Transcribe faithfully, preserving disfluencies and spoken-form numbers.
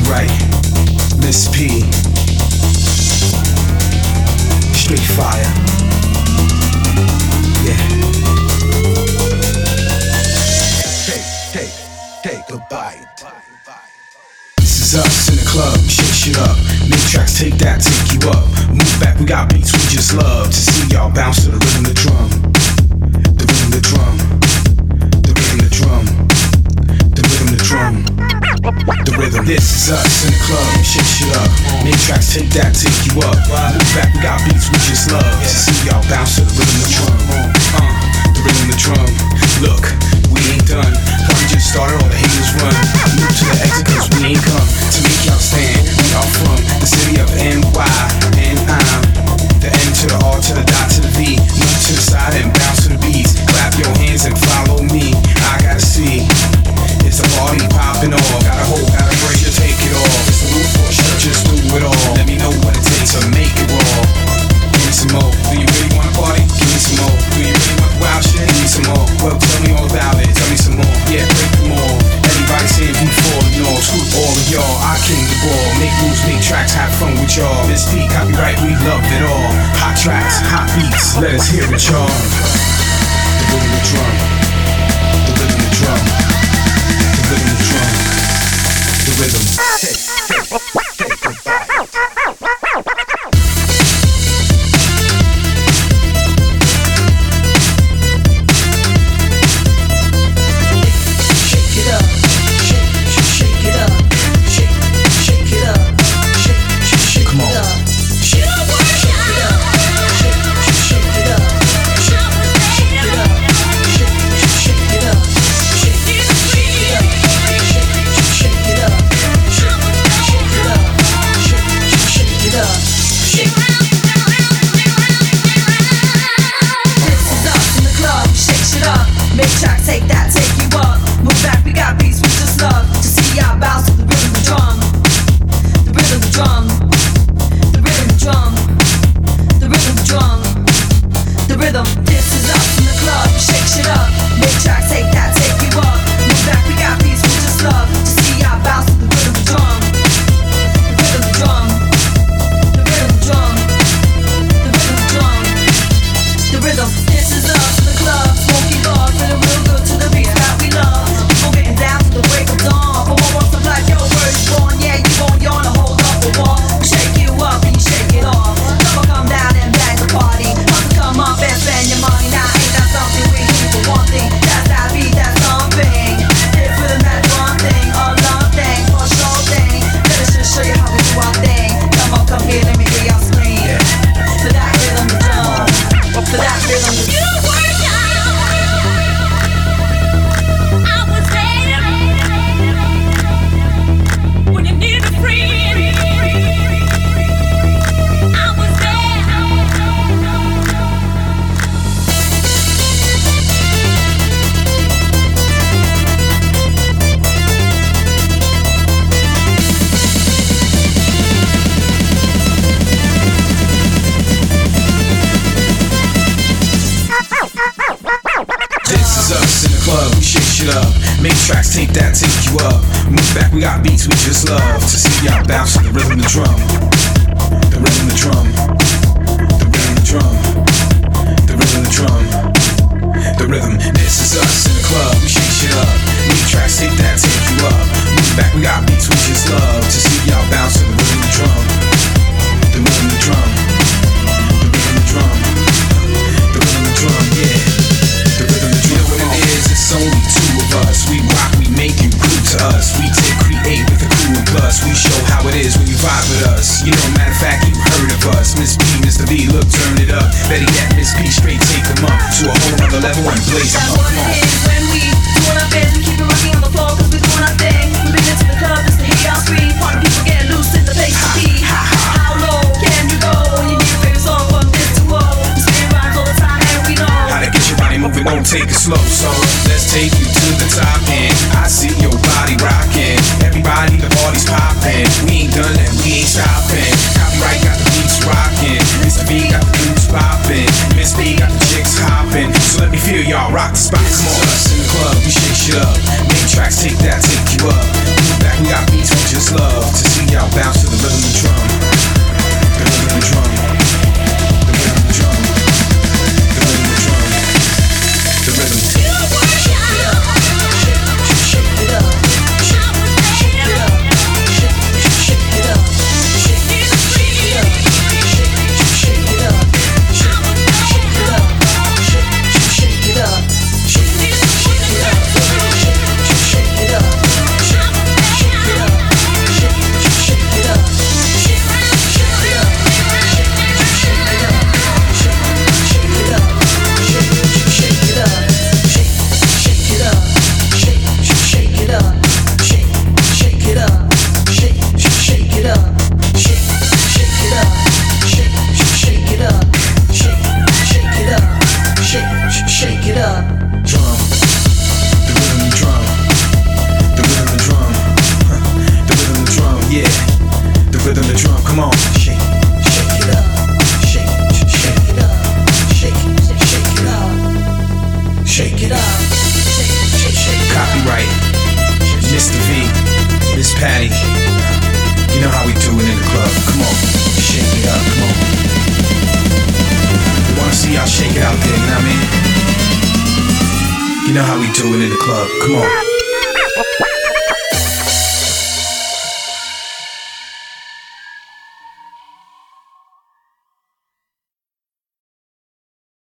Copyright Miss P. Straight fire. Yeah. Take, take, take a bite. This is us in the club, shake shit up. Make tracks, take that, take you up. Move back, we got beats we just love to see y'all bounce to the rhythm of the drum. The rhythm of the drum. The rhythm of the drum. The rhythm of the drum. The rhythm. This is us in the club, shake shit up. Make tracks, take that, take you up. Move back, we got beats we just love to see y'all bounce to the rhythm of the drum. Uh, the rhythm of the drum. Look, we ain't done. Come just started, all the haters run. Move to the exit cause we ain't come to make y'all stand. We all from the city of N Y, and I'm the N to the R to the dot to the V. Move to the side and bounce to the beats. Clap your hands and follow me. I gotta see, it's a party popping off. Gotta hold, gotta break it, take it off. It's the move for sure, just do it all. Let me know what it takes to make it raw. Give me some more. Do you really wanna party? Give me some more. Do you really want wild shit? Give me some more. Well, tell me all about it. Tell me some more. Yeah, break them all. Everybody saying you falling off. Screw all of y'all. I came to ball. Make moves, make tracks, have fun with y'all. Miss P, copyright, we love it all. Hot tracks, hot beats. Let us hear it, y'all. The rhythm of the drum. The rhythm of the drum. The rhythm of the drum. The rhythm. Hey, hey, hey, goodbye. Make tracks, take that, take you up. Move back, we got beats we just love to see y'all bounce to the rhythm of the drum. The rhythm of the drum. The rhythm of the drum. The rhythm of the drum. The rhythm. This is us in the club, we shake shit up. Make tracks, take that, take you up. Move back, we got beats we just love to see y'all bounce to the rhythm of the drum. The rhythm of the drum. The rhythm of the drum. The rhythm of the drum, yeah. The rhythm of the drum. You know what it is? It's only two of us. We rock, we make you groove to us. We take create with the crew and plus. We show how it is when you vibe with us. You know, matter of fact, you heard of us. Miss P, Mister B, look, turn it up. Better yet, Miss P, straight take them up to a whole nother level and blaze them up. Come on. That's what it is when we doing our best. We keep it rocking on the floor cause we doing our thing. We've been into the club just to hear y'all scream. Party people get loose in the place to be. How low can you go when you need a favorite song from this to woe? We spin rhymes all the time and we know how to get your body moving, don't take it slow. So let's take you to the top end. I see your body rocking. Everybody, the party's popping. We ain't done and we ain't stopping. Copyright got the beats rocking. Mister B got the dudes popping. Miss B got the chicks hopping. So let me feel y'all rock the spot. Come on, us in the club, we shake shit up. Make tracks, take that, take you up. Move back, we got beats we just love to Shake it up. Shake, shake. Copyright Mister V, Miss Patty. You know how we do it in the club. Come on, shake it up. Come on. We wanna see y'all shake it out there. You know what I mean? You know how we do it in the club. Come on.